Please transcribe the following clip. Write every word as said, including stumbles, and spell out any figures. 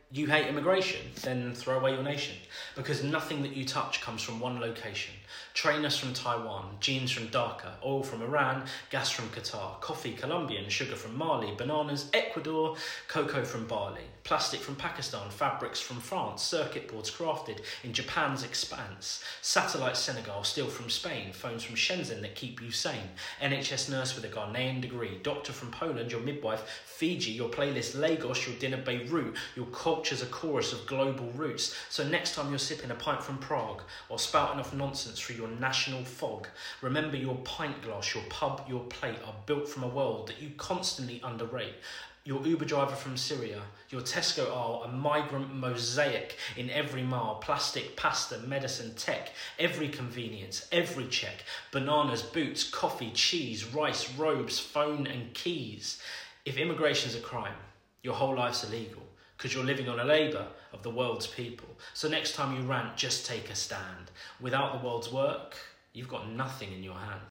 You hate immigration? Then throw away your nation. Because nothing that you touch comes from one location. Trainers from Taiwan, jeans from Dhaka, oil from Iran, gas from Qatar, coffee Colombian, sugar from Mali, bananas Ecuador, cocoa from Bali, plastic from Pakistan, fabrics from France, circuit boards crafted in Japan's expanse, satellite Senegal, steel from Spain, phones from Shenzhen that keep you sane, N H S nurse with a Ghanaian degree, doctor from Poland, your midwife Fiji, your playlist Lagos, your dinner Beirut, your culture's a chorus of global roots. So next time you're sipping a pint from Prague or spouting off nonsense through your national fog, remember your pint glass, your pub, your plate are built from a world that you constantly underrate. Your Uber driver from Syria, your Tesco aisle, a migrant mosaic in every mile, plastic, pasta, medicine, tech, every convenience, every check, bananas, boots, coffee, cheese, rice, robes, phone and keys. If immigration's a crime, your whole life's illegal, because you're living on a labour of the world's people. So next time you rant, just take a stand. Without the world's work, you've got nothing in your hand.